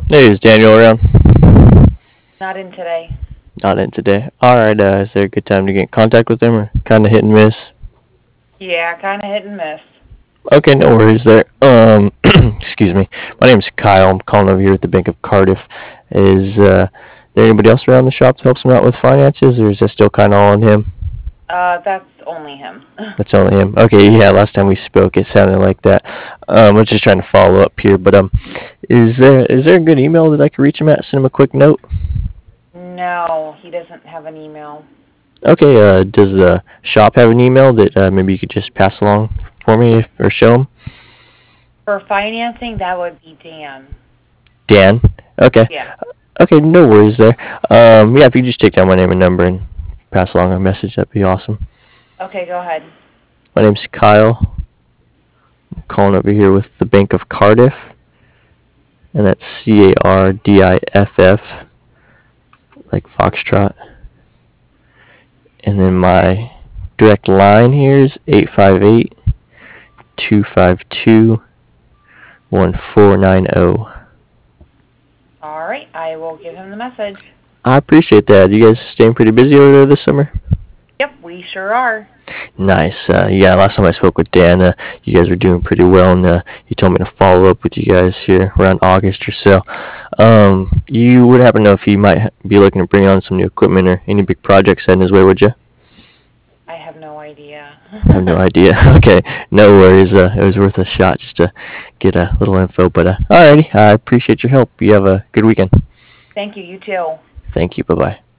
Hey, is Daniel around? Not in today. Not in today. Alright, is there a good time to get in contact with him or kinda hit and miss? Yeah, kind of hit and miss. Okay, no worries there. Excuse me. My name's Kyle. I'm calling over here at the Bank of Cardiff. Is there anybody else around the shop that helps him out with finances, or is that still kinda all on him? That's only him. That's only him. Okay, yeah, last time we spoke it sounded like that. I was just trying to follow up here, but is there a good email that I could reach him at? Send him a quick note? No, he doesn't have an email. Okay, does the shop have an email that maybe you could just pass along for me or show him? For financing, that would be Dan. Dan? Okay. Yeah. Okay, no worries there. Yeah, if you just take down my name and number and pass along a message, that'd be awesome. Okay, go ahead. My name's Kyle. I'm calling over here with the Bank of Cardiff, and that's Cardiff, like Foxtrot. And then my direct line here is 858 252 1490. All right, I will give him the message. I appreciate that. You guys staying pretty busy over there this summer? Yep, we sure are. Nice. Yeah, last time I spoke with Dan, you guys were doing pretty well, and he told me to follow up with you guys here around August or so. You would happen to know if he might be looking to bring on some new equipment or any big projects heading his way, would you? I have no idea. I have no idea. Okay, no worries. It was worth a shot just to get a little info. But alrighty, I appreciate your help. You have a good weekend. Thank you, you too. Thank you. Bye bye.